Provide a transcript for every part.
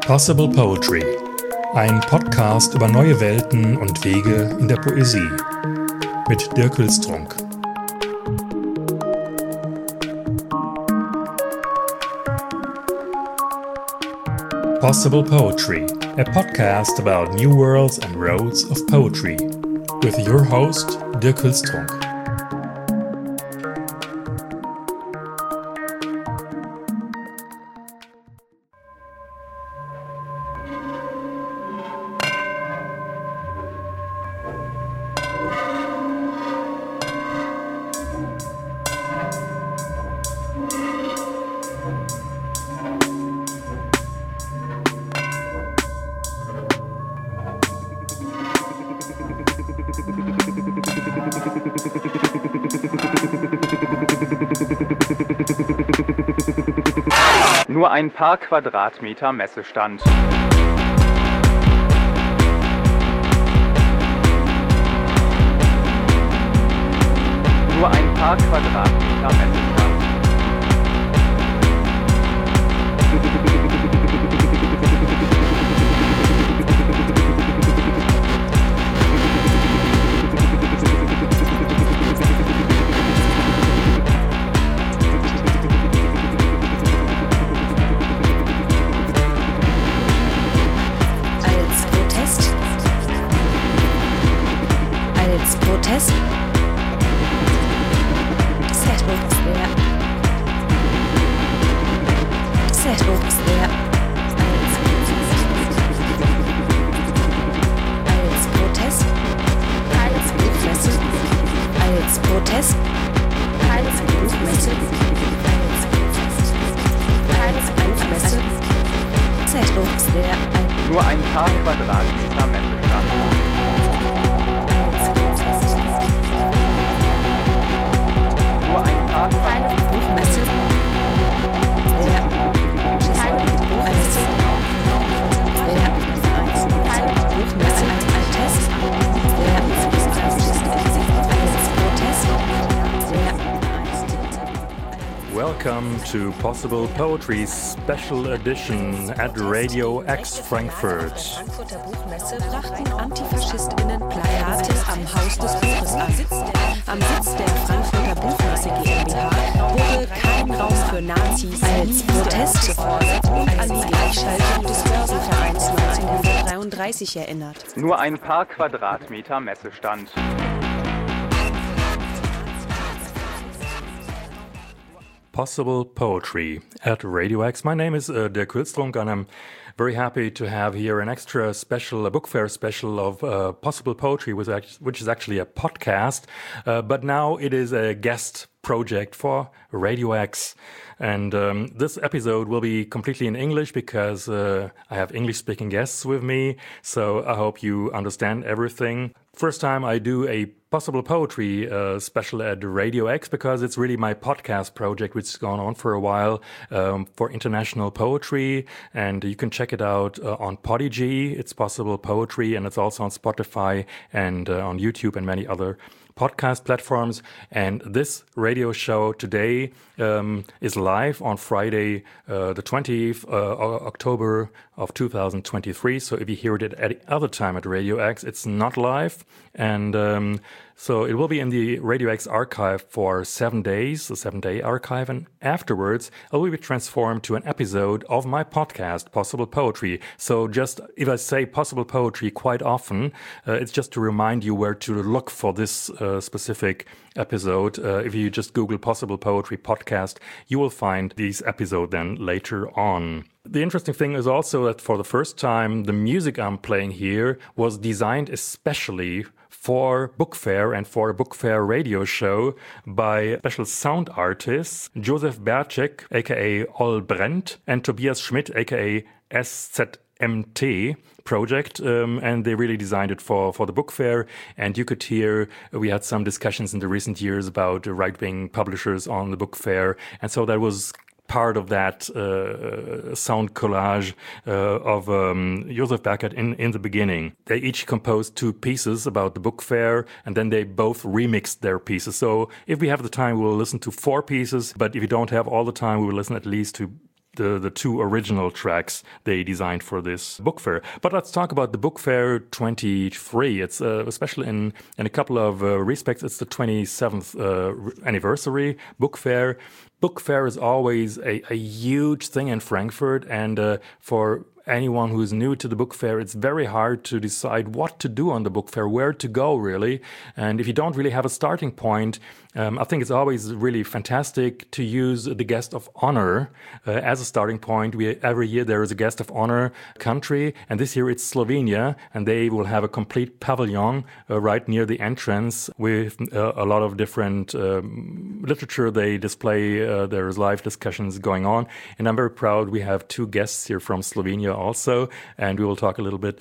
Possible Poetry, ein Podcast über neue Welten und Wege in der Poesie mit Dirk Hülstrunk. Possible Poetry, a podcast about new worlds and roads of poetry, with your host Dirk Hülstrunk. Nur ein paar Quadratmeter Messestand. Nur ein paar Quadratmeter Messestand. Protest. Settles there. Settles there. Als Protest. Als Buchmesse. Als Protest. Als Buchmesse. Als Buchmesse. Settles there. Nur ein paar Quadratmeter Messestand. Keine Buchmesse. Welcome to Possible Poetry's special edition at Radio X Frankfurt. Frankfurter Buchmesse brachten AntifaschistInnen Plakate am Haus des Buches an. Am Sitz der Frankfurter Buchmesse GmbH wurde kein Raum für Nazis als Protest gefordert und an die Gleichschaltung des Börsenvereins 1933 erinnert. Nur ein paar Quadratmeter Messestand. Possible Poetry at Radio X. My name is Dirk Hülstrunk, and I'm very happy to have here an extra special, a book fair special of Possible Poetry, which is actually a podcast, but now it is a guest project for Radio X. And this episode will be completely in English because I have English-speaking guests with me, so I hope you understand everything. First time I do a Possible Poetry special at Radio X because it's really my podcast project which has gone on for a while for international poetry, and you can check it out on Podigy. It's Possible Poetry, and it's also on Spotify and on YouTube and many other podcast platforms. And this radio show today is live on Friday, the 20th October of 2023. So if you hear it at any other time at Radio X, it's not live. And so it will be in the Radio X archive for 7 days, the 7-day archive. And afterwards, it will be transformed to an episode of my podcast, Possible Poetry. So just if I say Possible Poetry quite often, it's just to remind you where to look for this specific episode. If you just Google Possible Poetry podcast, you will find this episode then later on. The interesting thing is also that for the first time, the music I'm playing here was designed especially for Book Fair and for a Book Fair radio show by special sound artists Josef Bercek, aka Ol Brent, and Tobias Schmidt, aka SZMT project, and they really designed it for the book fair. And you could hear we had some discussions in the recent years about right-wing publishers on the book fair, and so that was part of that sound collage of Josef Bercek in the beginning. They each composed 2 pieces about the book fair, and then they both remixed their pieces. So if we have the time, we will listen to 4 pieces, but if you don't have all the time, we will listen at least to the two original tracks they designed for this book fair. But let's talk about the book fair 23. It's especially in a couple of respects. It's the 27th anniversary book fair. Book fair is always a huge thing in Frankfurt, and for anyone who's new to the book fair, it's very hard to decide what to do on the book fair, where to go, really. And if you don't really have a starting point, I think it's always really fantastic to use the guest of honor as a starting point. Every year there is a guest of honor country, and this year it's Slovenia, and they will have a complete pavilion right near the entrance with a lot of different literature they display. There's live discussions going on, and I'm very proud we have two guests here from Slovenia also, and we will talk a little bit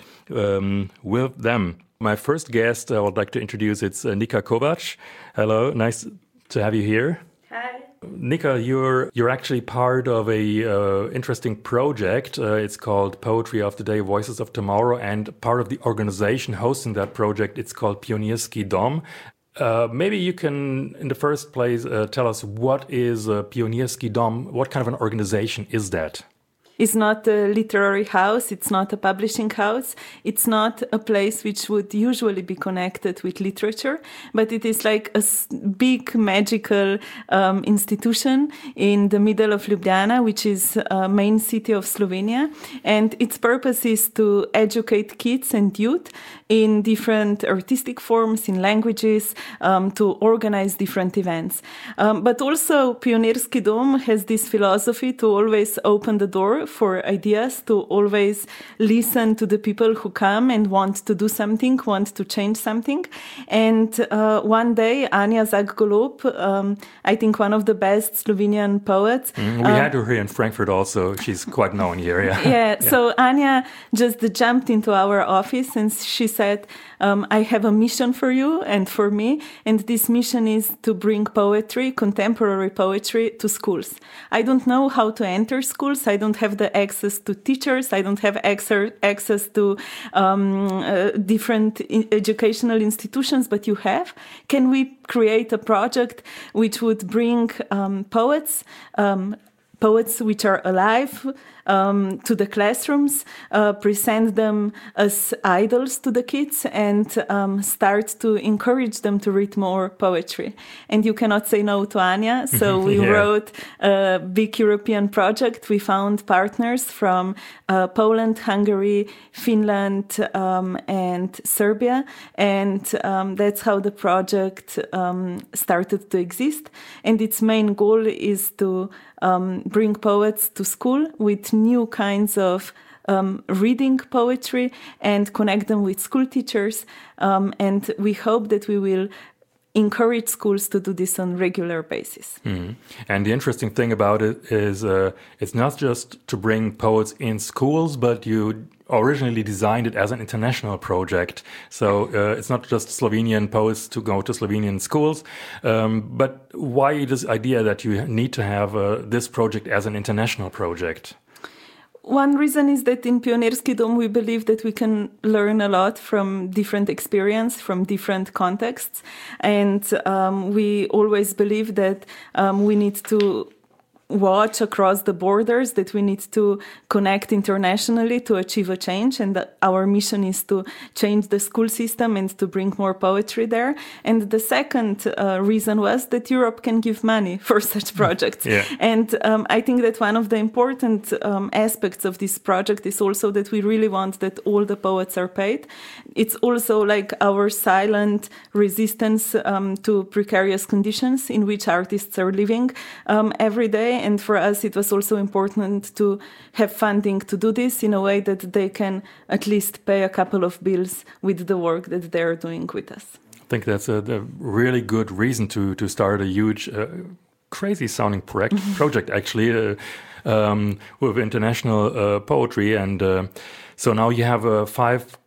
with them. My first guest I would like to introduce, it's Nika Kovac. Hello, nice to have you here. Hi. Nika, you're actually part of a interesting project. It's called Poetry of the Day, Voices of Tomorrow, and part of the organization hosting that project, it's called Pionierski Dom. Maybe you can, in the first place, tell us what is Pionierski Dom? What kind of an organization is that? It's not a literary house. It's not a publishing house. It's not a place which would usually be connected with literature, but it is like a big magical institution in the middle of Ljubljana, which is a main city of Slovenia. And its purpose is to educate kids and youth in different artistic forms, in languages, to organize different events. But also Pionierski Dom has this philosophy to always open the door for ideas, to always listen to the people who come and want to do something, want to change something. And one day, Anja Zak-Golob, I think one of the best Slovenian poets. We had her here in Frankfurt also. She's quite known here. Yeah. So Anja just jumped into our office and she said, I have a mission for you and for me. And this mission is to bring poetry, contemporary poetry, to schools. I don't know how to enter schools. I don't have the access to teachers. I don't have access to different educational institutions, but you have. Can we create a project which would bring poets which are alive, to the classrooms, present them as idols to the kids, and start to encourage them to read more poetry. And you cannot say no to Anja, so we wrote a big European project. We found partners from Poland, Hungary, Finland, and Serbia, and that's how the project started to exist. And its main goal is to bring poets to school with new kinds of reading poetry and connect them with school teachers. And we hope that we will encourage schools to do this on a regular basis. Mm-hmm. And the interesting thing about it is it's not just to bring poets in schools, but you originally designed it as an international project. So it's not just Slovenian poets to go to Slovenian schools. But why this idea that you need to have this project as an international project? One reason is that in Pionierski Dom we believe that we can learn a lot from different experience, from different contexts. And we always believe that we need to watch across the borders, that we need to connect internationally to achieve a change, and that our mission is to change the school system and to bring more poetry there. And the second reason was that Europe can give money for such projects. Yeah. And I think that one of the important aspects of this project is also that we really want that all the poets are paid. It's also like our silent resistance to precarious conditions in which artists are living every day. And for us, it was also important to have funding to do this in a way that they can at least pay a couple of bills with the work that they're doing with us. I think that's a really good reason to start a huge, crazy-sounding project, actually, with international poetry. And so now you have 5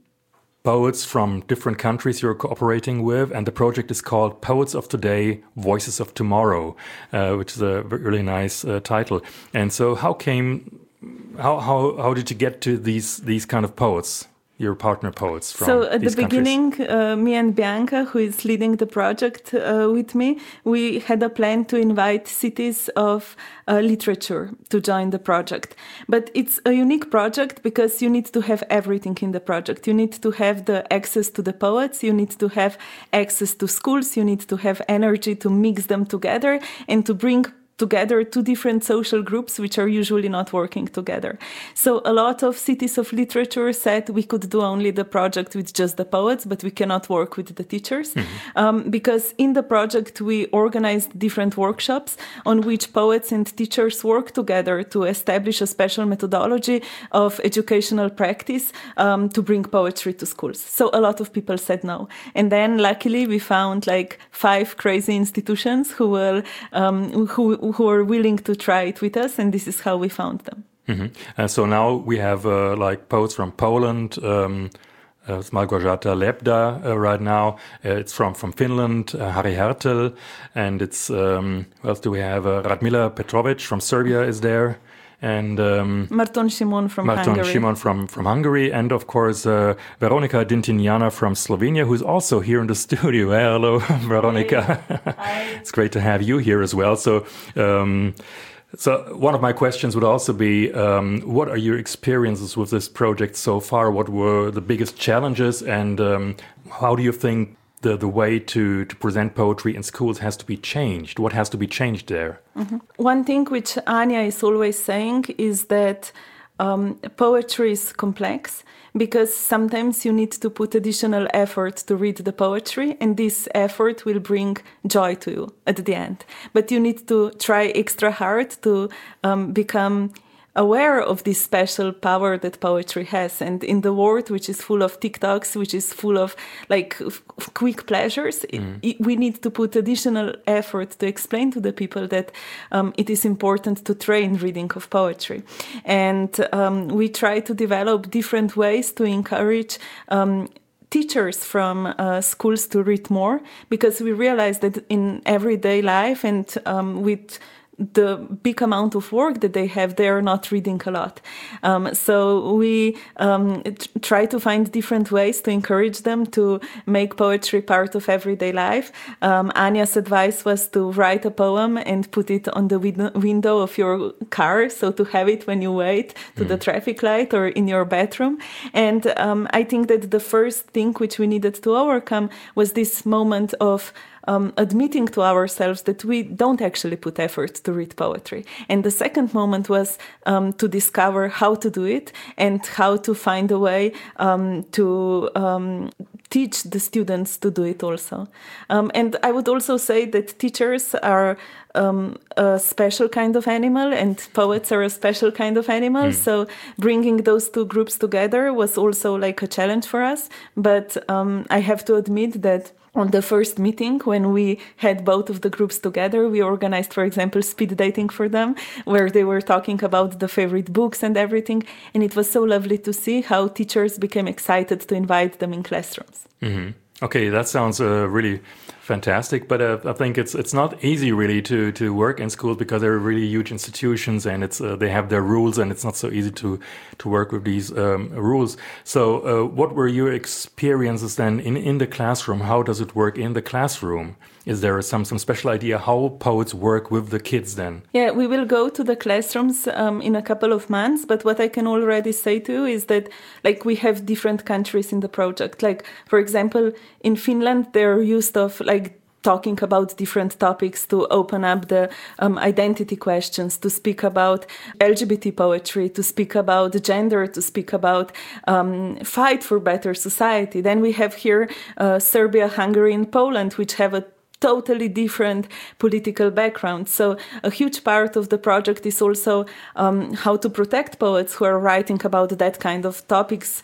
poets from different countries you're cooperating with, and the project is called Poets of Today, Voices of Tomorrow, which is a really nice title. And so how did you get to these kind of poets? your partner poets from So at these the beginning, countries? me and Bianca, who is leading the project with me, we had a plan to invite cities of literature to join the project. But it's a unique project because you need to have everything in the project. You need to have the access to the poets, you need to have access to schools, you need to have energy to mix them together and to bring together two different social groups which are usually not working together. So a lot of cities of literature said we could do only the project with just the poets, but we cannot work with the teachers. Because in the project we organized different workshops on which poets and teachers work together to establish a special methodology of educational practice to bring poetry to schools. So a lot of people said no. And then luckily we found like 5 crazy institutions who will who are willing to try it with us, and this is how we found them. So now we have like poets from Poland. It's Małgorzata Lebda right now. It's from Finland, Harri Hertel, and it's what else do we have? Radmila Petrovic from Serbia is there, and Marton Šimon from Hungary. Šimon from Hungary, and of course Veronika Dintinjana from Slovenia, who's also here in the studio. Hello, Veronika. Hi. It's great to have you here as well. So one of my questions would also be, what are your experiences with this project so far? What were the biggest challenges, and how do you think the way to present poetry in schools has to be changed? What has to be changed there? One thing which Anya is always saying is that poetry is complex because sometimes you need to put additional effort to read the poetry, and this effort will bring joy to you at the end. But you need to try extra hard to become aware of this special power that poetry has. And in the world which is full of TikToks, which is full of like quick pleasures, we need to put additional effort to explain to the people that it is important to train reading of poetry. And we try to develop different ways to encourage teachers from schools to read more, because we realize that in everyday life and with the big amount of work that they have, they are not reading a lot. So we try to find different ways to encourage them to make poetry part of everyday life. Anya's advice was to write a poem and put it on the window of your car, so to have it when you wait to the traffic light or in your bedroom. And I think that the first thing which we needed to overcome was this moment of admitting to ourselves that we don't actually put effort to read poetry. And the second moment was to discover how to do it and how to find a way to teach the students to do it also. And I would also say that teachers are a special kind of animal and poets are a special kind of animal. So bringing those two groups together was also like a challenge for us. But I have to admit that on the first meeting, when we had both of the groups together, we organized, for example, speed dating for them, where they were talking about the favorite books and everything. And it was so lovely to see how teachers became excited to invite them in classrooms. Okay, that sounds really fantastic, but I think it's not easy really to work in schools because they're really huge institutions and it's they have their rules and it's not so easy to work with these rules. So what were your experiences then in the classroom? How does it work in the classroom? Is there some special idea how poets work with the kids then? Yeah, we will go to the classrooms in a couple of months, but what I can already say to you is that like we have different countries in the project. Like, for example, in Finland, they're used of like talking about different topics to open up the identity questions, to speak about LGBT poetry, to speak about gender, to speak about fight for better society. Then we have here Serbia, Hungary, and Poland, which have a totally different political background. So a huge part of the project is also how to protect poets who are writing about that kind of topics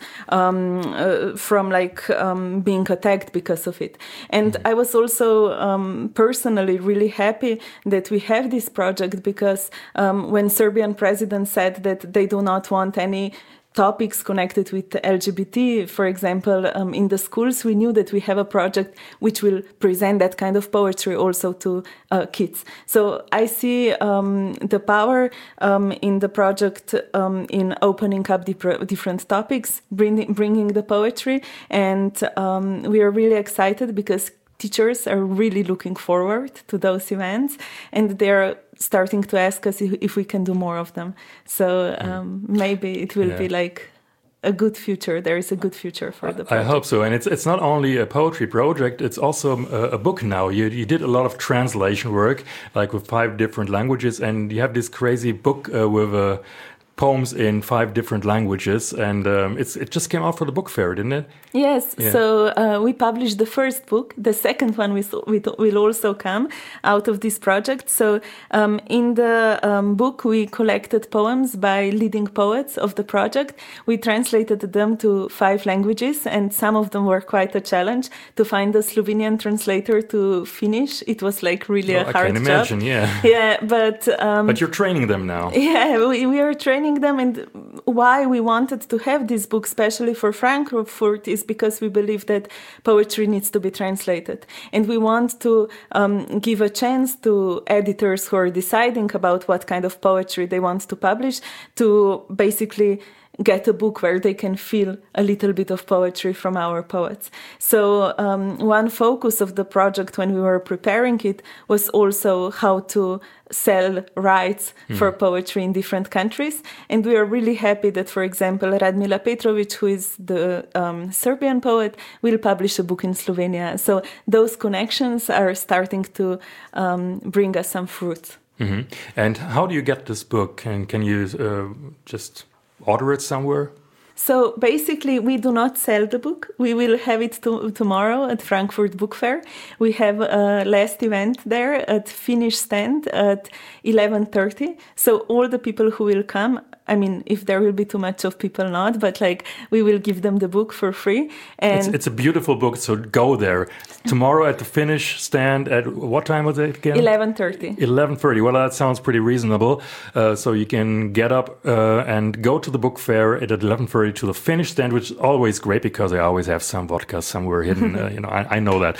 from being attacked because of it. And I was also personally really happy that we have this project because when Serbian president said that they do not want any topics connected with the LGBT. For example, in the schools, we knew that we have a project which will present that kind of poetry also to kids. So I see the power in the project in opening up different topics, bringing the poetry, and we are really excited because teachers are really looking forward to those events, and they're starting to ask us if we can do more of them. So maybe it will be like a good future. There is a good future for the project. I hope so. And it's not only a poetry project, it's also a book now. You did a lot of translation work, like with 5 different languages, and you have this crazy book with poems in 5 different languages, and it just came out for the book fair, didn't it? Yes. Yeah. So we published the first book. The second one will also come out of this project. So in the book, we collected poems by leading poets of the project. We translated them to 5 languages, and some of them were quite a challenge to find a Slovenian translator to Finnish. It was like really a hard job. I can imagine, yeah. Yeah, but you're training them now. Yeah, we are training them, and why we wanted to have this book, especially for Frankfurt, is because we believe that poetry needs to be translated, and we want to give a chance to editors who are deciding about what kind of poetry they want to publish to basically get a book where they can feel a little bit of poetry from our poets. So one focus of the project when we were preparing it was also how to sell rights for poetry in different countries. And we are really happy that, for example, Radmila Petrovic, who is the Serbian poet, will publish a book in Slovenia. So those connections are starting to bring us some fruit. Mm-hmm. And how do you get this book? And can you just order it somewhere? So basically, we do not sell the book. We will have it tomorrow at Frankfurt Book Fair. We have a last event there at Finnish stand at 11:30. So all the people who will come, I mean, if there will be too much of people, not, but like we will give them the book for free. And it's a beautiful book, so go there. Tomorrow at the Finnish stand at what time was it again? 11:30. 11:30. Well, that sounds pretty reasonable. So you can get up and go to the book fair at 11:30 to the Finnish stand, which is always great because they always have some vodka somewhere hidden. I know that.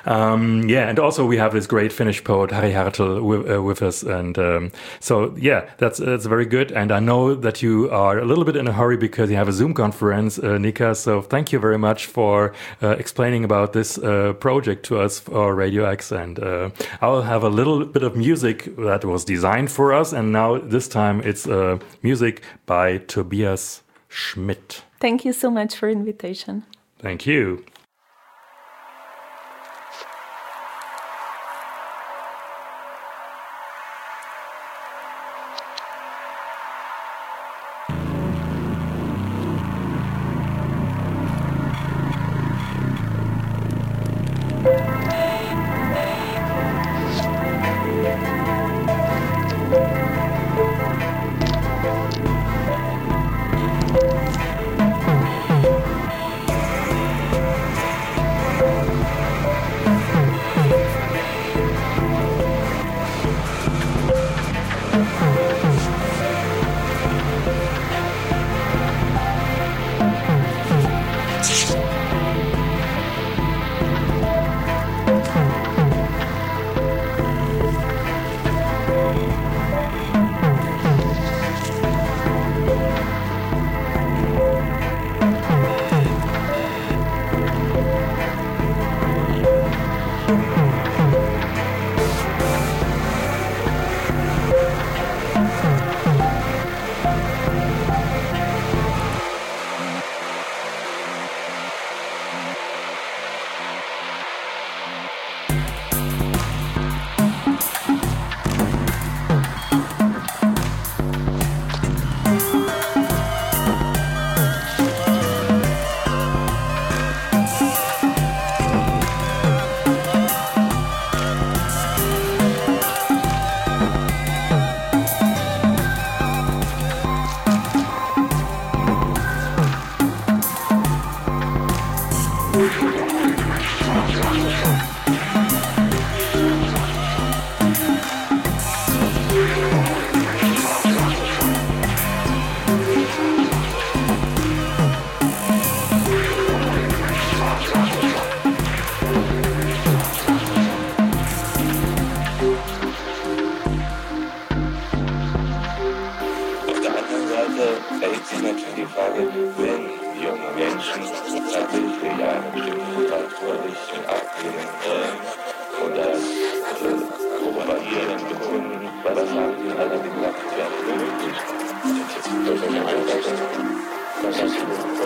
And also we have this great Finnish poet Harri Hartl with us, and so that's very good. And I know that you are a little bit in a hurry because you have a Zoom conference, Nika. So thank you very much for explaining about this project to us for Radio X. And I'll have a little bit of music that was designed for us. And now this time it's music by Tobias Schmidt. Thank you so much for invitation. Thank you. stellt sich natürlich die Frage, wenn junge Menschen tatsächlich für eine bestimmte Richtung abgehen und das propagieren, bekunden, was haben die alle gesagt werden möglich. Das ist eine Einrichtung, das ist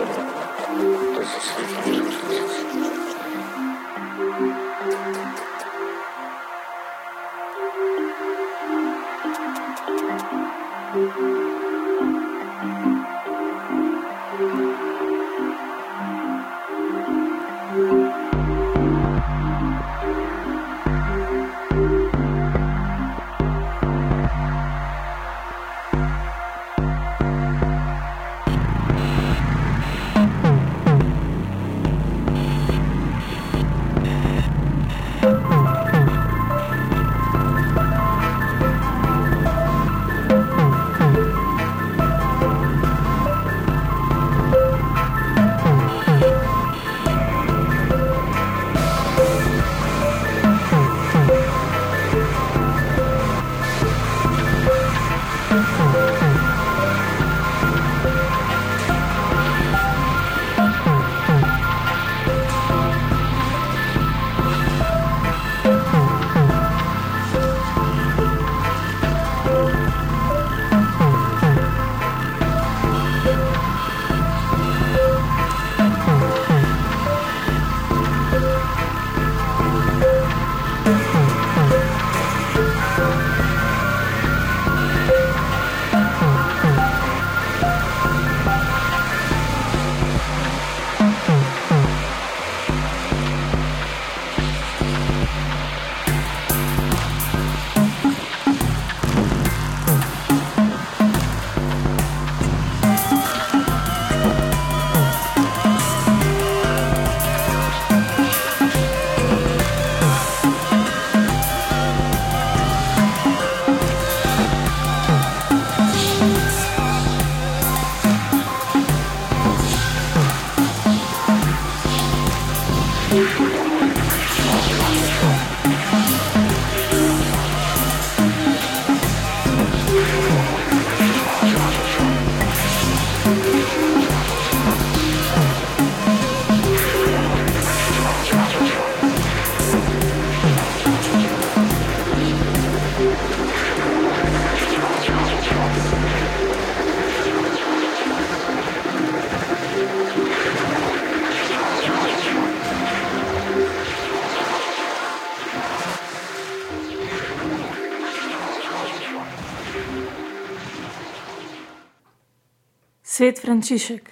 Svet Frančišek,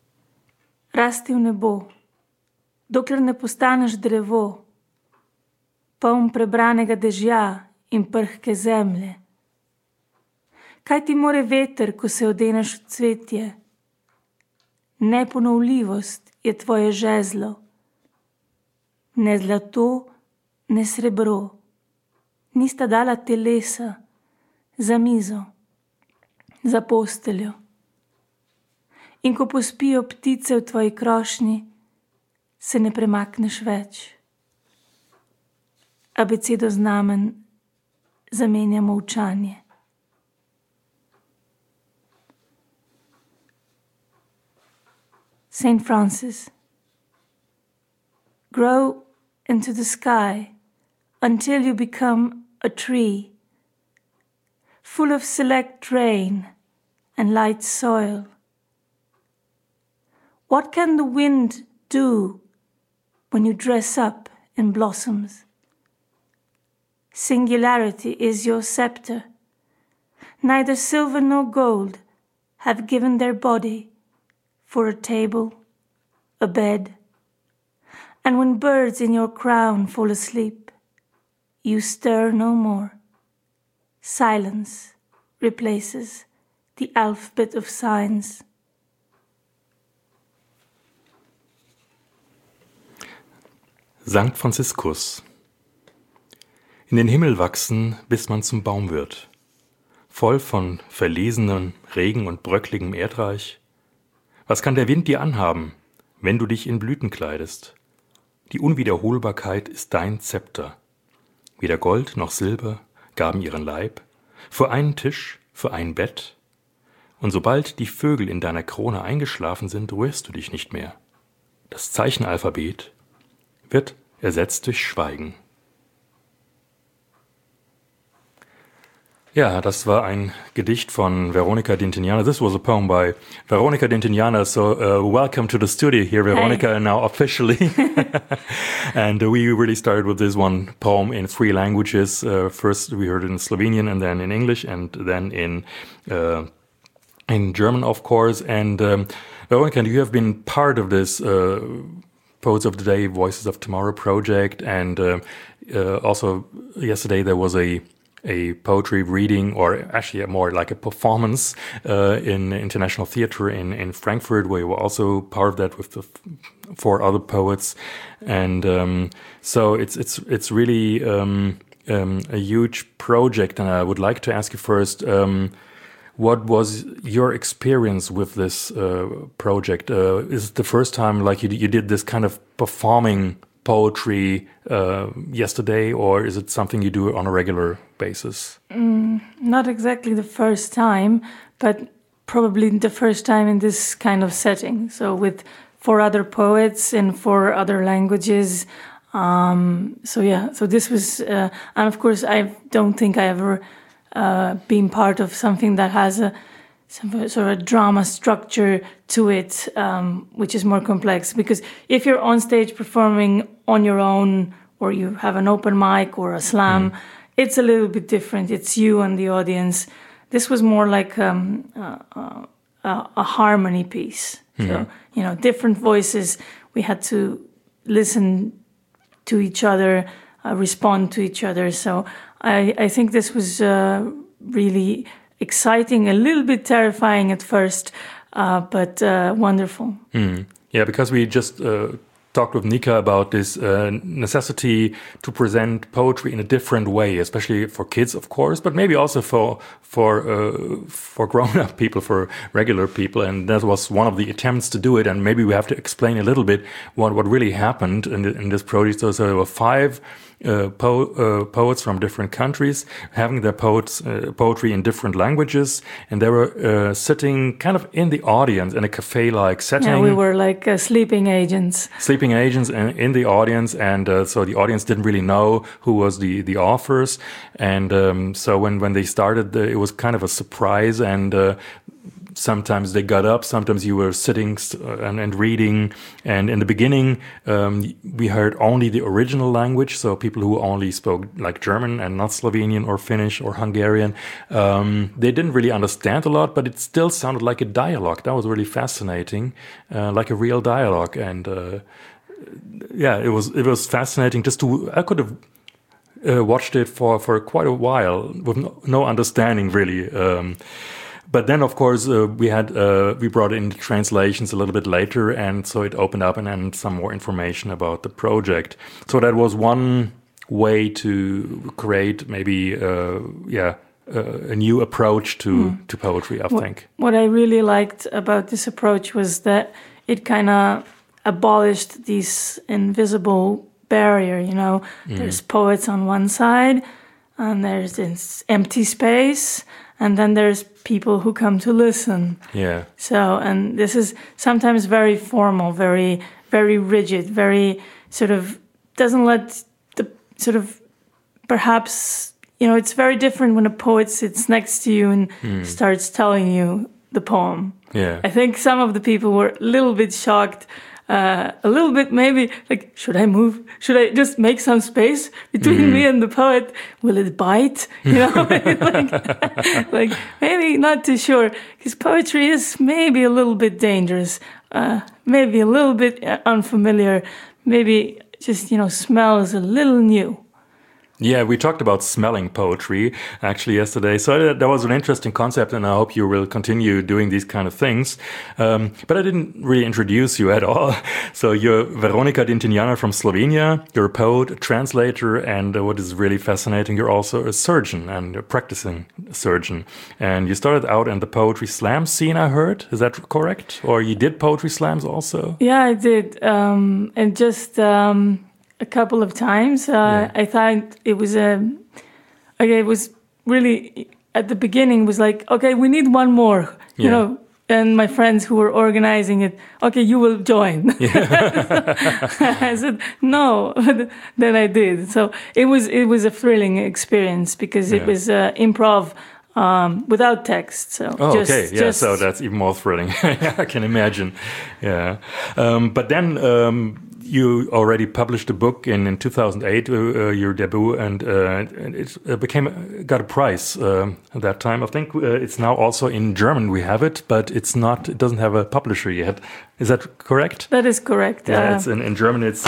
rasti v nebo, dokler ne postaneš drevo, poln prebranega dežja in prhke zemlje. Kaj ti more veter, ko se odeneš v cvetje? Neponovljivost je tvoje žezlo, ne zlato, ne srebro, nista dala telesa za mizo, za posteljo. In ko pospijo ptice v tvoji krošnji, se ne premakneš več. Abecedo znamen zamenja molčanje. Saint Francis. Grow into the sky until you become a tree, full of select rain and light soil. What can the wind do when you dress up in blossoms? Singularity is your scepter. Neither silver nor gold have given their body for a table, a bed. And when birds in your crown fall asleep, you stir no more. Silence replaces the alphabet of signs. Sankt Franziskus. In den Himmel wachsen, bis man zum Baum wird. Voll von verlesenem Regen und bröckligem Erdreich. Was kann der Wind dir anhaben, wenn du dich in Blüten kleidest? Die Unwiederholbarkeit ist dein Zepter. Weder Gold noch Silber gaben ihren Leib, für einen Tisch, für ein Bett. Und sobald die Vögel in deiner Krone eingeschlafen sind, rührst du dich nicht mehr. Das Zeichenalphabet wird ersetzt durch Schweigen. Ja, das war ein Gedicht von Veronica Dintiniana. This was a poem by Veronica Dintiniana. So welcome to the studio here, Veronica, now officially. And we really started with this one poem in 3 languages. First we heard it in Slovenian, and then in English, and then in German, of course. And Veronica, you have been part of this Poets of the Day, Voices of Tomorrow project, and also yesterday there was a poetry reading, or actually more like a performance in International Theatre in Frankfurt, where you were also part of that with the 4 other poets. And so it's really a huge project. And I would like to ask you first, what was your experience with this project? Is it the first time like you did this kind of performing poetry yesterday, or is it something you do on a regular basis? Not exactly the first time, but probably the first time in this kind of setting. So with 4 other poets in 4 other languages. So this was, and of course I don't think I ever been part of something that has some sort of drama structure to it, which is more complex. Because if you're on stage performing on your own, or you have an open mic or a slam, it's a little bit different. It's you and the audience. This was more like a harmony piece. So, different voices. We had to listen to each other, respond to each other. So I think this was really exciting, a little bit terrifying at first, but wonderful. Yeah, because we just talked with Nika about this necessity to present poetry in a different way, especially for kids, of course, but maybe also for grown-up people, for regular people. And that was one of the attempts to do it. And maybe we have to explain a little bit what really happened in this project. So there were 5 poets from different countries having their poetry in different languages, and they were sitting kind of in the audience in a cafe-like setting. Yeah, we were like sleeping agents in the audience, and so the audience didn't really know who was the authors, and so when they started, it was kind of a surprise, and sometimes they got up, sometimes you were sitting and reading. And in the beginning, we heard only the original language, so people who only spoke like German and not Slovenian or Finnish or Hungarian. They didn't really understand a lot, but it still sounded like a dialogue. That was really fascinating, like a real dialogue. And yeah, it was fascinating. I could have watched it for quite a while with no understanding really. But then, of course, we brought in the translations a little bit later, and so it opened up and some more information about the project. So that was one way to create maybe a new approach to poetry, I think. What I really liked about this approach was that it kind of abolished this invisible barrier, There's poets on one side, and there's this empty space, and then there's people who come to listen. Yeah. So, and this is sometimes very formal, very, very rigid, very sort of doesn't let the sort of perhaps, it's very different when a poet sits next to you and starts telling you the poem. Yeah. I think some of the people were a little bit shocked, a little bit maybe like, should I move? Should I just make some space between me and the poet? Will it bite? like maybe not too sure, because poetry is maybe a little bit dangerous, maybe a little bit unfamiliar, maybe just, smells a little new. Yeah, we talked about smelling poetry actually yesterday. So that was an interesting concept, and I hope you will continue doing these kind of things. But I didn't really introduce you at all. So you're Veronica Dintiniana from Slovenia. You're a poet, a translator, and what is really fascinating, you're also a surgeon and a practicing surgeon. And you started out in the poetry slam scene, I heard. Is that correct? Or you did poetry slams also? Yeah, I did. And just... a couple of times. I thought it was really at the beginning was like, okay, we need one more, you know. And my friends who were organizing it, okay, you will join. I said no, then I did. So it was a thrilling experience because it was improv without text. So so that's even more thrilling. I can imagine. Yeah, but then you already published a book in 2008, your debut, and it got a prize at that time. I think it's now also in German. We have it, but it doesn't have a publisher yet. Is that correct? That is correct. Yeah, it's in German. It's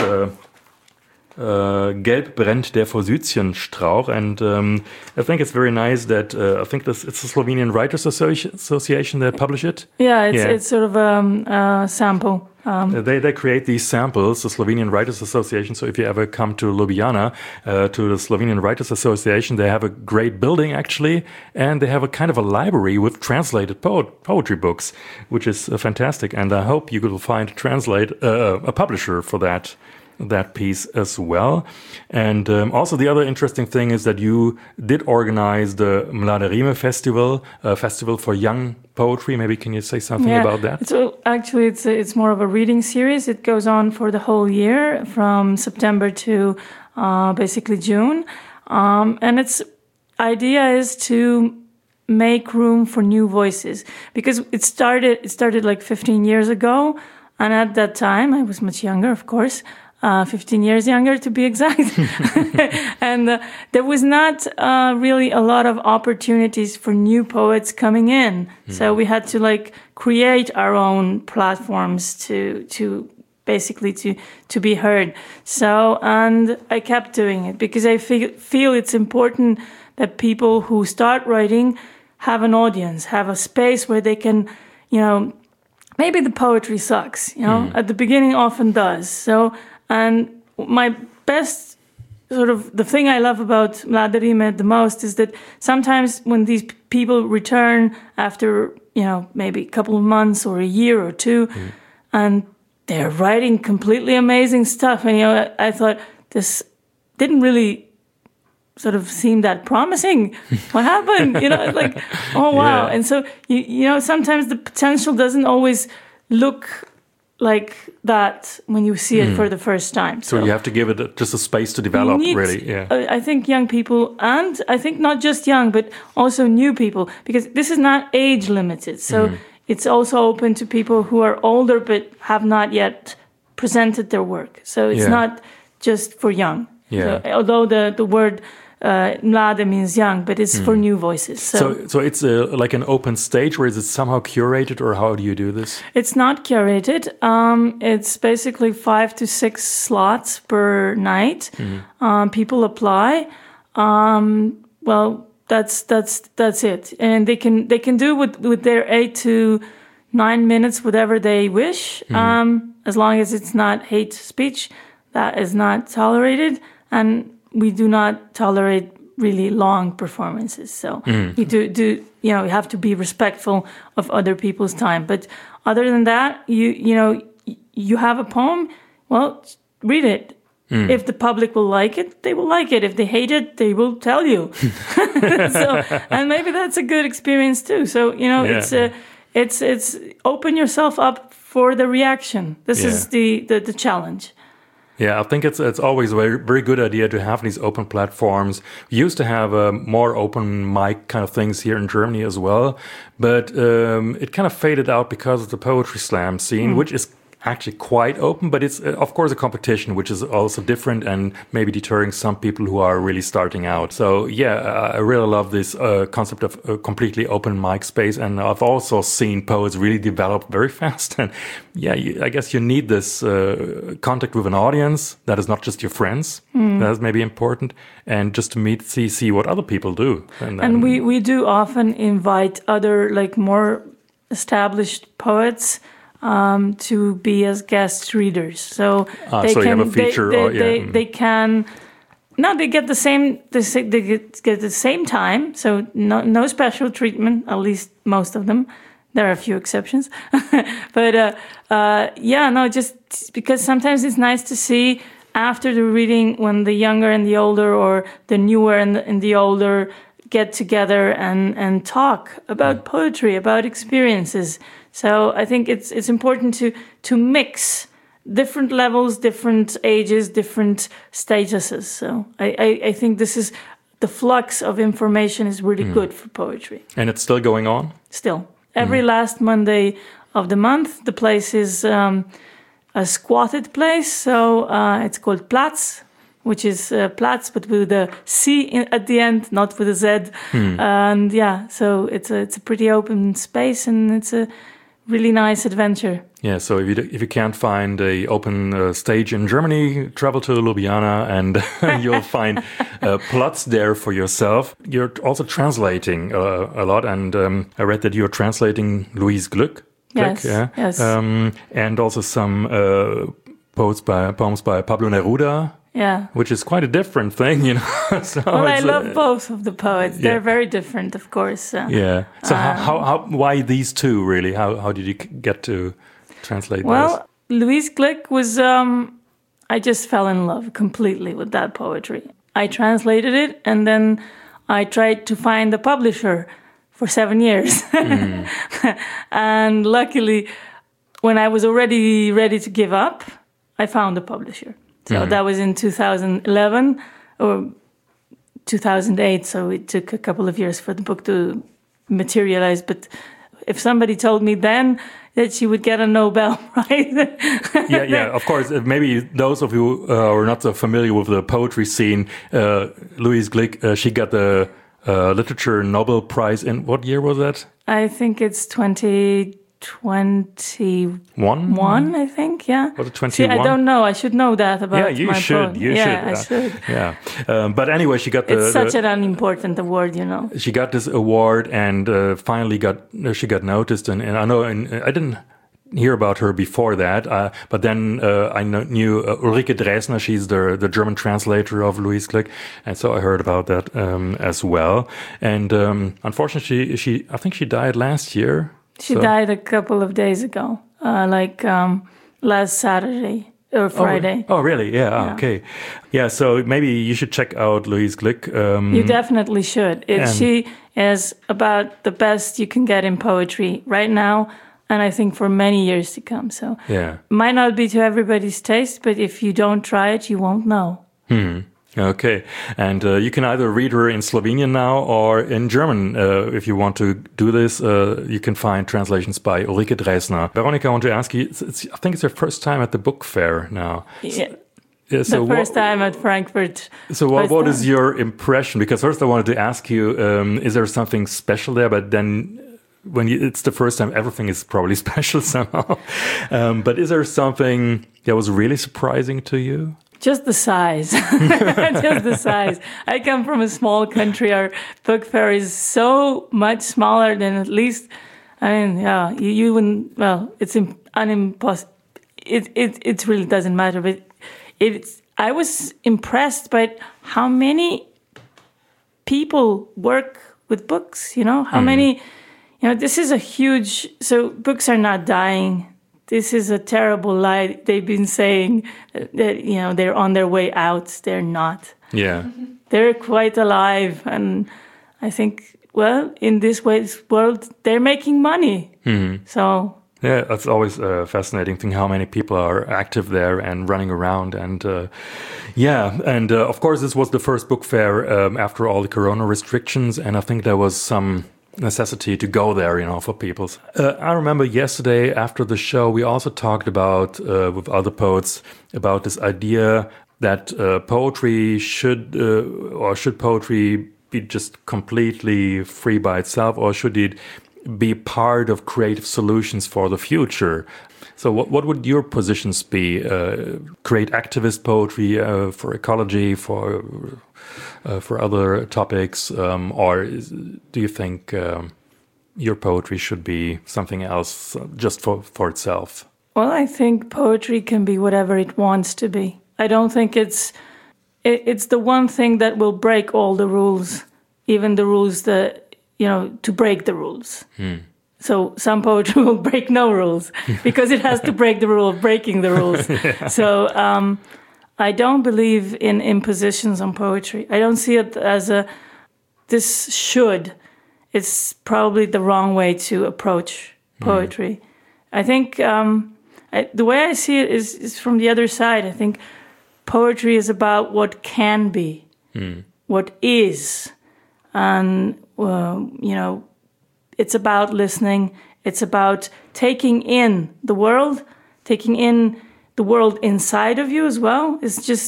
Gelb brennt der Forsythienstrauch, and I think it's very nice that I think it's the Slovenian Writers Association that publish it. Yeah, it's sort of a sample. They create these samples, the Slovenian Writers Association. So if you ever come to Ljubljana, to the Slovenian Writers Association, they have a great building actually, and they have a kind of a library with translated poetry books, which is fantastic. And I hope you will find a publisher for that piece as well. And also the other interesting thing is that you did organize the Mlade Rime Festival, a festival for young poetry. Maybe can you say something about that? It's more of a reading series. It goes on for the whole year from September to basically June. And its idea is to make room for new voices, because it started like 15 years ago. And at that time, I was much younger, of course, 15 years younger to be exact. And there was not really a lot of opportunities for new poets coming in. So we had to like create our own platforms to basically to be heard. So, and I kept doing it because I feel it's important that people who start writing have an audience, have a space where they can, maybe the poetry sucks, at the beginning often does. So, and my best sort of the thing I love about Mlade Rime the most is that sometimes when these people return after, maybe a couple of months or a year or two, and they're writing completely amazing stuff. And, I thought this didn't really sort of seem that promising. What happened? Like, oh, wow. Yeah. And so, sometimes the potential doesn't always look like that when you see it for the first time. So you have to give it just a space to develop, really. Yeah. I think young people, and I think not just young, but also new people, because this is not age limited. So it's also open to people who are older but have not yet presented their work. So it's not just for young. Yeah. So, although the word mlade means young, but it's for new voices. So it's like an open stage, or is it somehow curated, or how do you do this? It's not curated. It's basically 5 to 6 slots per night. People apply. Well, that's it, and they can do with their 8 to 9 minutes whatever they wish, as long as it's not hate speech. That is not tolerated, and we do not tolerate really long performances. So you have to be respectful of other people's time. But other than that, you have a poem, well, read it. If the public will like it, they will like it. If they hate it, they will tell you. And maybe that's a good experience too. So, it's open yourself up for the reaction. This is the challenge. Yeah, I think it's always a very, very good idea to have these open platforms. We used to have more open mic kind of things here in Germany as well, but it kind of faded out because of the poetry slam scene, which is actually quite open, but it's of course a competition, which is also different and maybe deterring some people who are really starting out. So I really love this concept of a completely open mic space, and I've also seen poets really develop very fast. And I guess you need this contact with an audience that is not just your friends. That is maybe important, and just to see what other people do. And we do often invite other like more established poets to be as guest readers, so they so can you have a feature, they can. No, they get the same. They get the same time, so no special treatment. At least most of them. There are a few exceptions, but just because sometimes it's nice to see after the reading when the younger and the older, or the newer and the older, get together and talk about poetry, about experiences. So I think it's important to mix different levels, different ages, different statuses. So I think this is the flux of information is really good for poetry. And it's still going on? Still. Every last Monday of the month, the place is a squatted place. So it's called Platz, which is Platz, but with a C at the end, not with a Z. And yeah, so it's a pretty open space, and it's a really nice adventure. Yeah, so if you can't find a open stage in Germany, travel to Ljubljana and you'll find plots there for yourself. You're also translating a lot, and I read that you're translating Louise Glück. Yes, yeah? yes. And also some poems by Pablo Neruda. Yeah. Which is quite a different thing, you know. So well, I love both of the poets. They're very different, of course. Yeah. So why these two, really? How did you get to translate those? Well, Louise Glück was, I just fell in love completely with that poetry. I translated it, and then I tried to find a publisher for 7 years. And luckily, when I was already ready to give up, I found a publisher. So that was in 2011 or 2008. So it took a couple of years for the book to materialize. But if somebody told me then that she would get a Nobel Prize. yeah, of course. Maybe those of you who are not so familiar with the poetry scene, Louise Glück, she got the Literature Nobel Prize in what year was that? I think it's 2021, I think, yeah. Was it 21? See, I don't know. I should know that about my poem. You should. I should. Yeah. But anyway, she got It's such an unimportant award, you know. She got this award and finally she got noticed. And I know, and I didn't hear about her before that. But then I knew Ulrike Dresner. She's the German translator of Louise Glück. And so I heard about that as well. And unfortunately, I think she died last year. She died a couple of days ago, last Saturday or Friday. Oh, really? Yeah. Okay. Yeah. So maybe you should check out Louise Glück. You definitely should. She is about the best you can get in poetry right now, and I think for many years to come. So might not be to everybody's taste, but if you don't try it, you won't know. Okay. And you can either read her in Slovenian now or in German. If you want to do this, you can find translations by Ulrike Dresner. Veronica, I want to ask you, I think it's your first time at the book fair now. Yeah. So the first time at Frankfurt. So what is your impression? Because first I wanted to ask you, is there something special there? But then when it's the first time, everything is probably special somehow. But is there something that was really surprising to you? Just the size. Just the size. I come from a small country. Our book fair is so much smaller than at least, I mean, yeah, you wouldn't, well, it's unimpossible. It really doesn't matter. But I was impressed by how many people work with books, you know, how many, you know, this is a huge, so books are not dying. This is a terrible lie. They've been saying that, you know, they're on their way out. They're not. Yeah. They're quite alive. And I think, well, in this world, they're making money. So. Yeah, that's always a fascinating thing, how many people are active there and running around. And of course, this was the first book fair after all the corona restrictions. And I think there was some necessity to go there, you know, for people. I remember yesterday after the show, we also talked about, with other poets, about this idea that poetry should poetry be just completely free by itself, or should it be part of creative solutions for the future? So what would your positions be? Create activist poetry for ecology, for other topics, or do you think your poetry should be something else just for itself? Well, I think poetry can be whatever it wants to be. I don't think it's the one thing that will break all the rules, even the rules that, you know, to break the rules. So some poetry will break no rules because it has to break the rule of breaking the rules. So I don't believe in impositions on poetry. I don't see it as this should is probably the wrong way to approach poetry. I think the way I see it is from the other side. I think poetry is about what can be, what is. And, it's about listening. It's about taking in the world inside of you as well.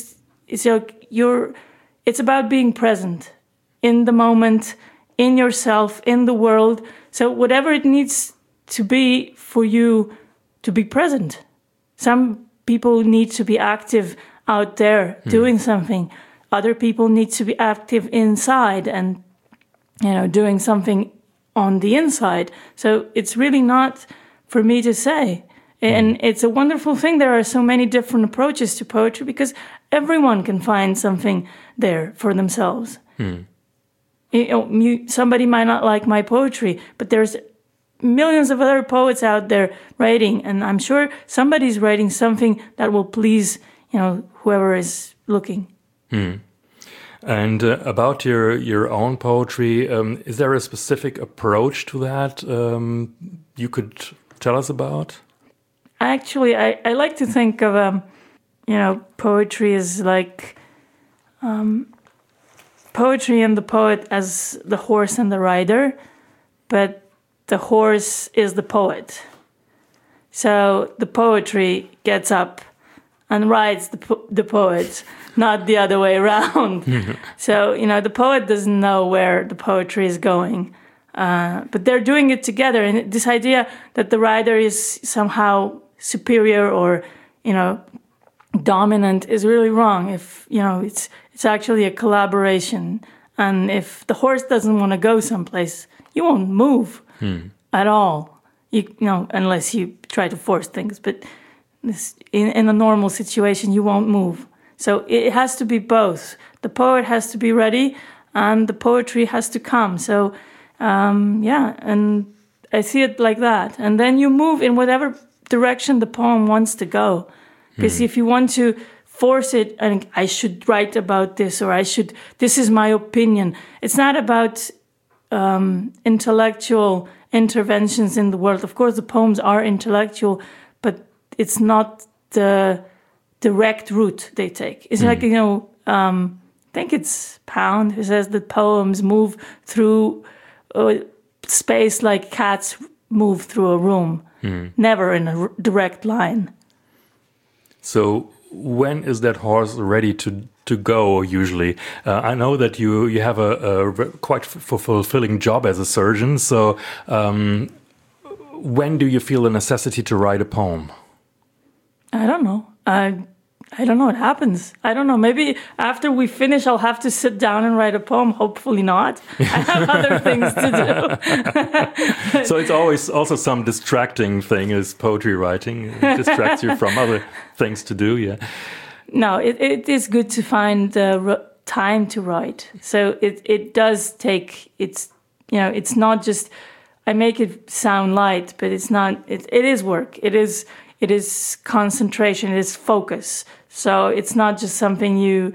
It's about being present in the moment, in yourself, in the world. So whatever it needs to be for you to be present. Some people need to be active out there doing something. Other people need to be active inside and, doing something on the inside. So it's really not for me to say. And it's a wonderful thing. There are so many different approaches to poetry because everyone can find something there for themselves. Somebody might not like my poetry, but there's millions of other poets out there writing, and I'm sure somebody's writing something that will please, whoever is looking. And about your own poetry, is there a specific approach to that you could tell us about? Actually, I like to think of, poetry as like poetry and the poet as the horse and the rider, but the horse is the poet. So the poetry gets up and rides the poet, not the other way around. So, the poet doesn't know where the poetry is going. But they're doing it together. And this idea that the rider is somehow superior or, dominant is really wrong. If, it's actually a collaboration. And if the horse doesn't want to go someplace, you won't move at all. Unless you try to force things. But in a normal situation, you won't move. So it has to be both. The poet has to be ready and the poetry has to come. So, and I see it like that. And then you move in whatever direction the poem wants to go. Because if you want to force it, and I should write about this, or this is my opinion. It's not about intellectual interventions in the world. Of course, the poems are intellectual, but it's not the direct route they take. It's like, I think it's Pound who says that poems move through space like cats move through a room, never in a direct line. So when is that horse ready to go usually? I know that you have a quite fulfilling job as a surgeon. So when do you feel the necessity to write a poem? I don't know. I don't know. It happens. I don't know. Maybe after we finish, I'll have to sit down and write a poem. Hopefully not. I have other things to do. So it's always also some distracting thing is poetry writing. It distracts you from other things to do. Yeah. No, it is good to find time to write. So it does take, it's not just, I make it sound light, but it's not, it is work. It is concentration, it is focus. So it's not just something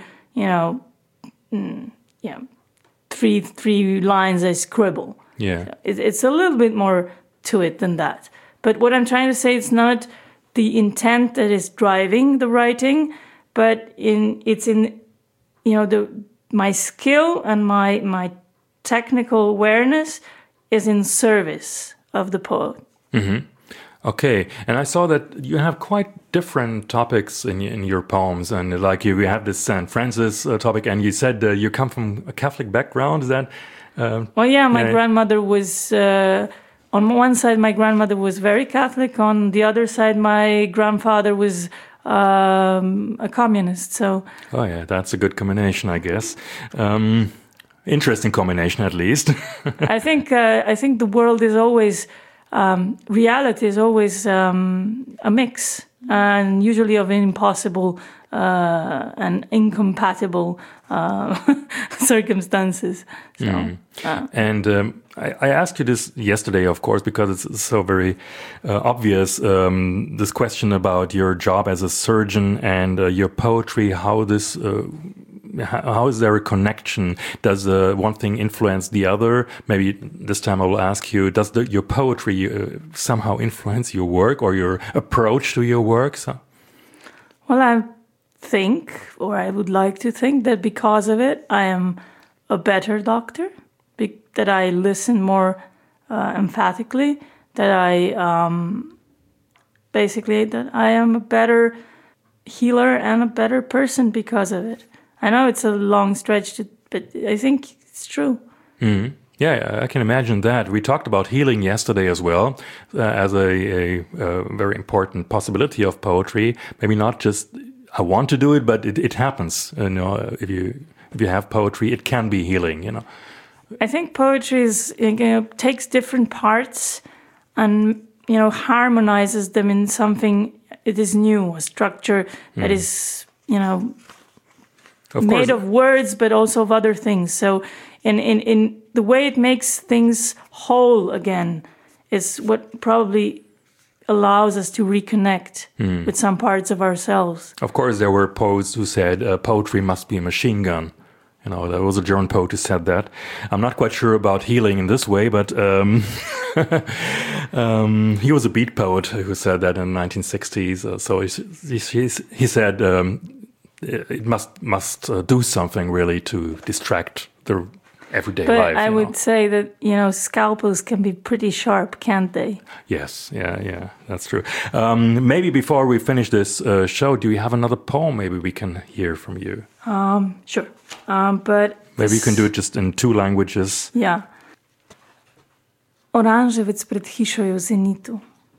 three lines I scribble. Yeah. So it's a little bit more to it than that. But what I'm trying to say, it's not the intent that is driving the writing, but my skill and my technical awareness is in service of the poet. Mm-hmm. Okay, and I saw that you have quite different topics in your poems, and like you have this St. Francis topic, and you said you come from a Catholic background. Is that? Well, yeah, my grandmother was. On one side, my grandmother was very Catholic. On the other side, my grandfather was a communist. So. Oh yeah, that's a good combination, I guess. Interesting combination, at least. I think the world is always. Reality is always a mix, and usually of impossible and incompatible circumstances. So, And I asked you this yesterday, of course, because it's so very obvious, this question about your job as a surgeon and your poetry, how this how is there a connection? Does one thing influence the other? Maybe this time I will ask you, does your poetry somehow influence your work or your approach to your work? So? Well, I think, or I would like to think, that because of it, I am a better doctor, that I listen more emphatically, that that I am a better healer and a better person because of it. I know it's a long stretch, but I think it's true. Mm-hmm. Yeah, I can imagine that. We talked about healing yesterday as well as a very important possibility of poetry. Maybe not just I want to do it, but it happens. If you have poetry, it can be healing. I think poetry takes different parts and harmonizes them in something that is new, a structure that is made of words, but also of other things. So in the way it makes things whole again is what probably allows us to reconnect with some parts of ourselves. Of course, there were poets who said poetry must be a machine gun. There was a German poet who said that. I'm not quite sure about healing in this way, but he was a beat poet who said that in the 1960s. So he said it must do something really to distract the everyday life. But I would say that, scalpels can be pretty sharp, can't they? Yes, yeah, that's true. Maybe before we finish this show, do you have another poem maybe we can hear from you? Sure. But maybe you can do it just in 2 languages. Yeah. Oranževec pred hišo je v zenitu.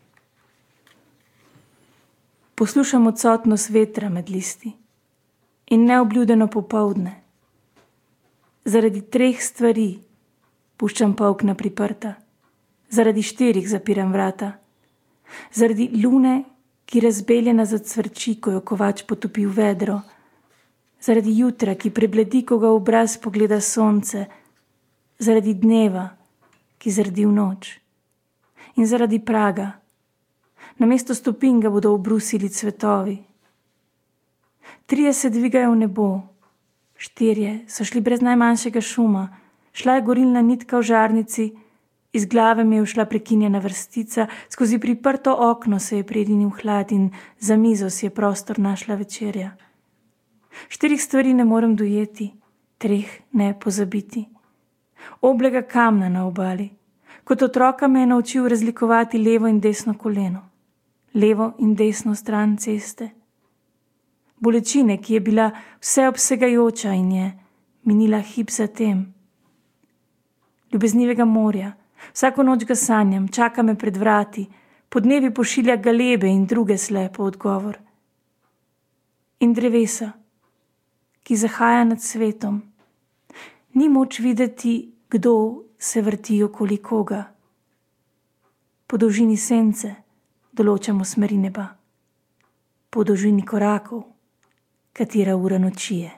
Poslušam odsotnost vetra med listi in neobljudeno popoldne. Zaradi 3 stvari puščam polkna priprta, zaradi 4 zapiram vrata, zaradi lune, ki razbeljena zacvrči, ko jo kovač potopi v vedro, zaradi jutra, ki prebledi, ko ga v obraz pogleda sonce, zaradi dneva, ki zrdi v noč, in zaradi praga. Namesto stopinj ga bodo obrusili cvetovi. 3 se dvigajo v nebo, 4 so šli brez najmanjšega šuma, šla je gorilna nitka v žarnici, iz glave mi je ušla prekinjena vrstica, skozi priprto okno se je prerinil hlad in za mizo si je prostor našla večerja. 4 stvari ne morem dojeti, 3 ne pozabiti. Oblega kamna na obali. Kot otroka me je naučil razlikovati levo in desno koleno, levo in desno stran ceste. Bolečine, ki je bila vseobsegajoča in je minila hip za tem. Ljubeznivega morja, vsako noč ga sanjam, čaka me pred vrati, podnevi pošilja galebe in druge slepo odgovor. In drevesa, ki zahaja nad svetom. Ni moč videti, kdo se vrti okoli koga. Po dolžini sence določamo smeri neba. Po dolžini korakov, katera ura noči je.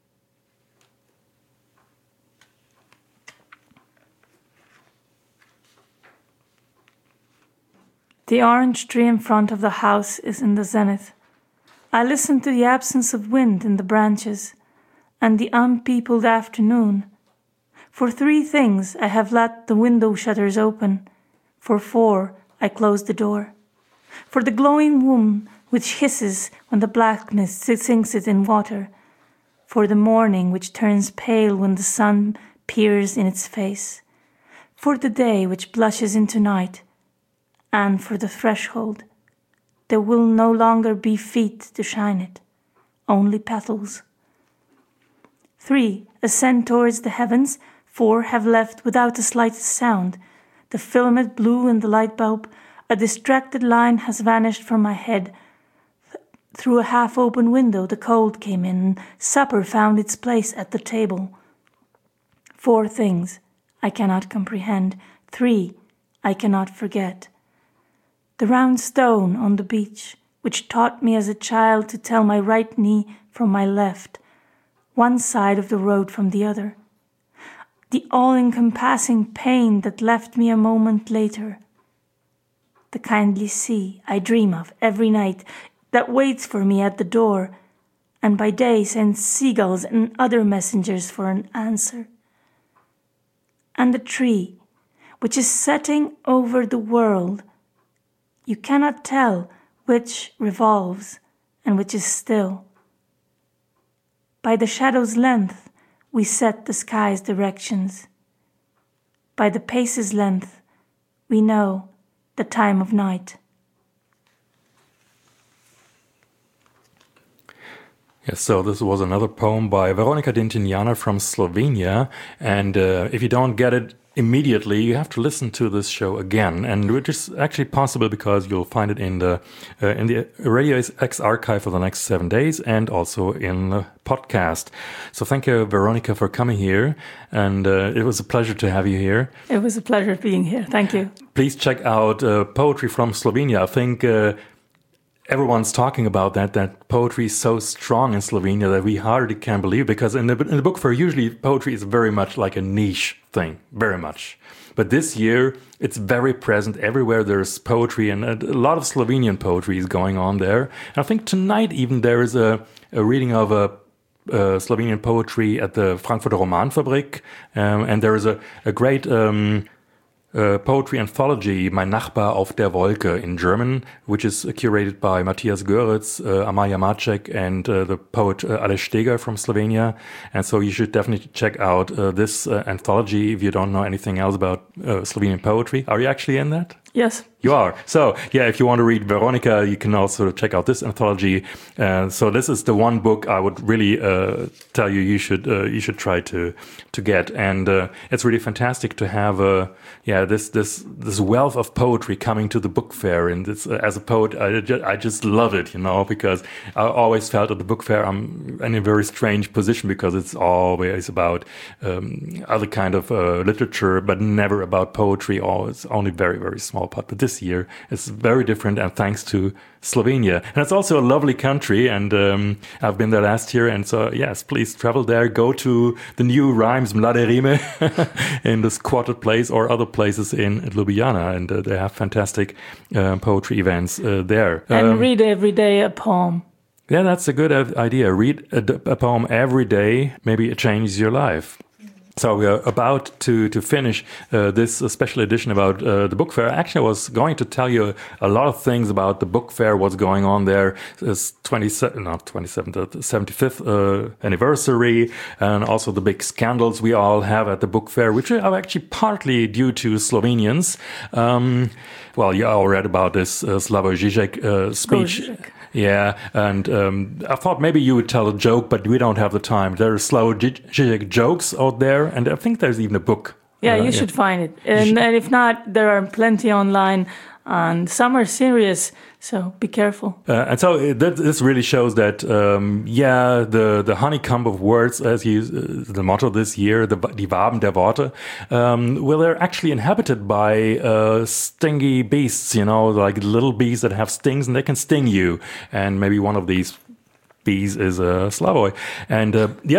The orange tree in front of the house is in the zenith. I listen to the absence of wind in the branches and the unpeopled afternoon. For 3 things I have let the window shutters open. For 4 I close the door. For the glowing womb which hisses when the blackness sinks it in water. For the morning which turns pale when the sun peers in its face. For the day which blushes into night. And for the threshold, there will no longer be feet to shine it, only petals. 3 ascend towards the heavens, 4 have left without the slightest sound. The filament blew in the light bulb, a distracted line has vanished from my head. Through a half-open window the cold came in, and supper found its place at the table. 4 things I cannot comprehend, 3 I cannot forget. The round stone on the beach, which taught me as a child to tell my right knee from my left, one side of the road from the other. The all-encompassing pain that left me a moment later. The kindly sea I dream of every night that waits for me at the door, and by day sends seagulls and other messengers for an answer. And the tree, which is setting over the world, you cannot tell which revolves and which is still. By the shadow's length we set the sky's directions. By the pace's length we know the time of night. Yes, so this was another poem by Veronika Dintinjana from Slovenia, and if you don't get it immediately, you have to listen to this show again, and which is actually possible because you'll find it in the Radio X archive for the next 7 days and also in the podcast. So thank you, Veronika, for coming here, and it was a pleasure to have you here. It was a pleasure being here. Thank you. Please check out Poetry from Slovenia. I think everyone's talking about that poetry is so strong in Slovenia that we hardly can believe, because in the book fair, usually poetry is very much like a niche thing, very much. But this year, it's very present everywhere. There's poetry, and a lot of Slovenian poetry is going on there. And I think tonight even there is a reading of a Slovenian poetry at the Frankfurter Romanfabrik, and there is a great poetry anthology, Mein Nachbar auf der Wolke in German, which is curated by Matthias Göritz, Amalia Macek, and the poet Aleš Steger from Slovenia. And so you should definitely check out this anthology if you don't know anything else about Slovenian poetry. Are you actually in that? Yes. You are. So, yeah, if you want to read Veronika, you can also check out this anthology. So this is the one book I would really tell you should try to get. And it's really fantastic to have this wealth of poetry coming to the book fair. And it's, as a poet, I just love it, because I always felt at the book fair I'm in a very strange position, because it's always about other kind of literature, but never about poetry, or it's only very, very small part. But this year it's very different, and thanks to Slovenia. And it's also a lovely country, and I've been there last year, and so yes, please travel there, go to the new Rhymes Mlade Rime in this quartered place or other places in Ljubljana, and they have fantastic poetry events there. And read every day a poem. Yeah, that's a good idea. Read a poem every day. Maybe it changes your life. So we are about to finish this special edition about the book fair. Actually, I was going to tell you a lot of things about the book fair, what's going on there. It's 75th anniversary, and also the big scandals we all have at the book fair, which are actually partly due to Slovenians. Well, you all read about this Slavoj Žižek speech. Žižek. Yeah, and I thought maybe you would tell a joke, but we don't have the time. There are Slavoj Žižek jokes out there, and I think there's even a book. Yeah, you should find it. And if not, there are plenty online, and some are serious, so be careful. And so this really shows that, the honeycomb of words, as the motto this year, die Waben der Worte, well, they're actually inhabited by stingy beasts, like little bees that have stings, and they can sting you. And maybe one of these bees is Slavoj. And the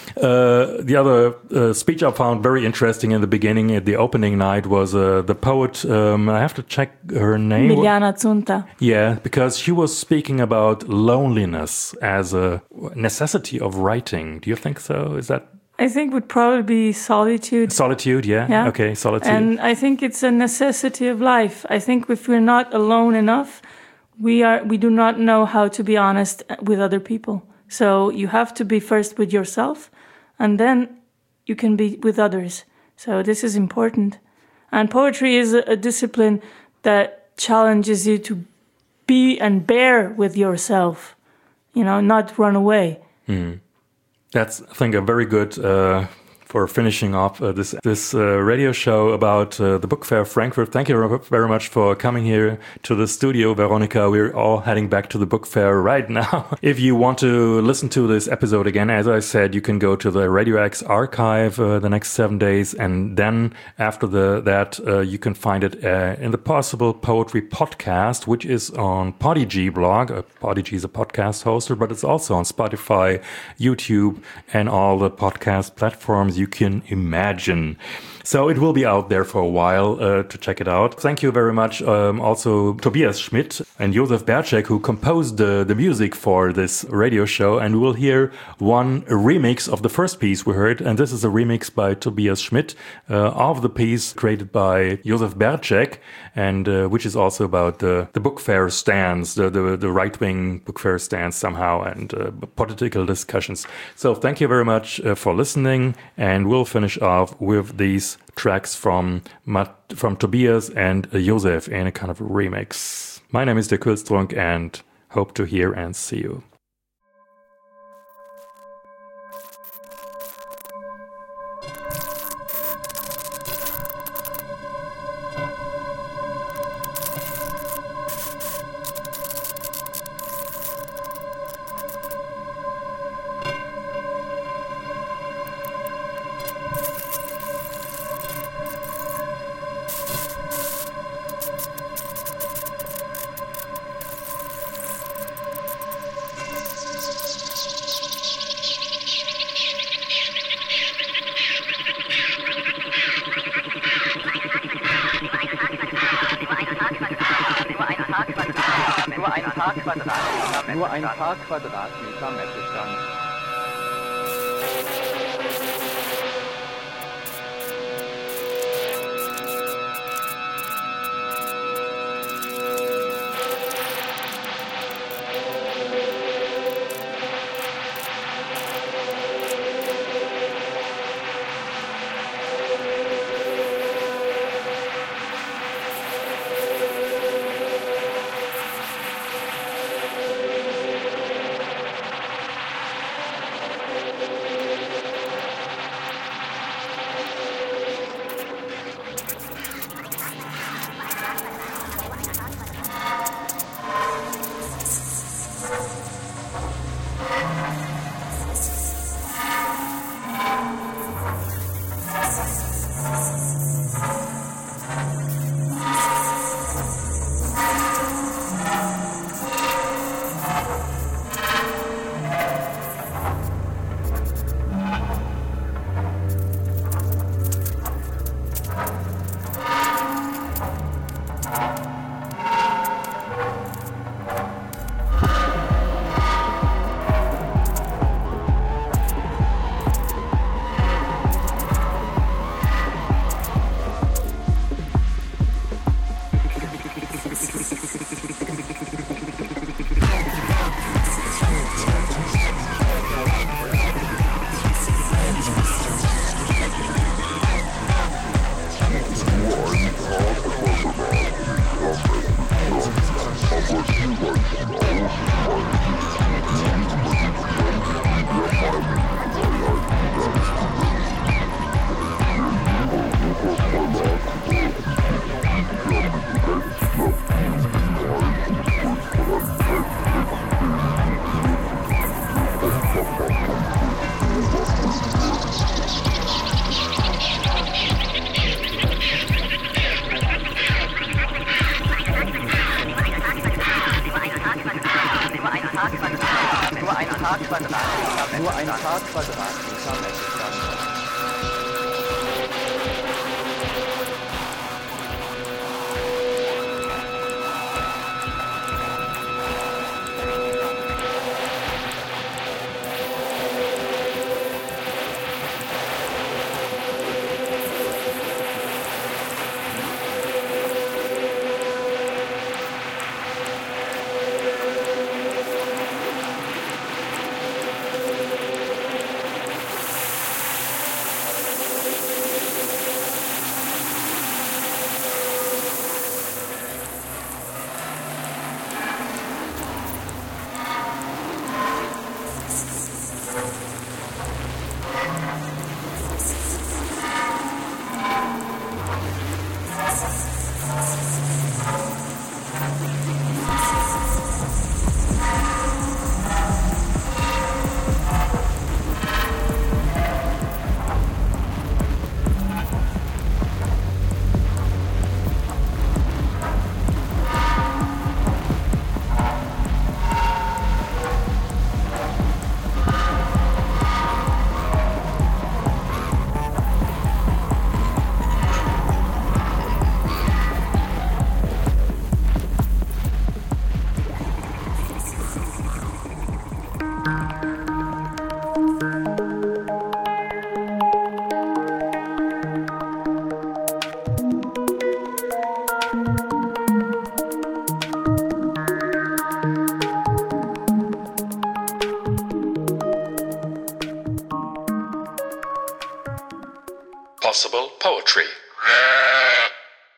other speech I found very interesting in the beginning, at the opening night, was the poet, I have to check her name. Miljana Cunta. Yeah, because she was speaking about loneliness as a necessity of writing. Do you think so? Is that... I think would probably be solitude. Solitude, yeah. Okay, solitude. And I think it's a necessity of life. I think if we're not alone enough, we do not know how to be honest with other people. So you have to be first with yourself, and then you can be with others. So this is important. And poetry is a discipline that challenges you to be and bear with yourself, not run away. Mm. That's, I think, a very good for finishing off this radio show about the Book Fair Frankfurt. Thank you very much for coming here to the studio, Veronika. We're all heading back to the Book Fair right now. If you want to listen to this episode again, as I said, you can go to the Radio X archive the next 7 days, and then after that you can find it in the Possible Poetry podcast, which is on Podigy blog. Podigy is a podcast hoster, but it's also on Spotify, YouTube, and all the podcast platforms you can imagine. So it will be out there for a while to check it out. Thank you very much also Tobias Schmidt and Josef Bercek, who composed the music for this radio show. And we'll hear one remix of the first piece we heard. And this is a remix by Tobias Schmidt of the piece created by Josef Bercek, and which is also about the book fair stands, the right-wing book fair stands somehow, and political discussions. So thank you very much for listening, and we'll finish off with these tracks from Tobias and Josef in a kind of remix. My name is Der Kühlstrunk, and hope to hear and see you. Nur ein paar Quadratmeter Messestand. Nur ein paar Quadratmeter Messestand.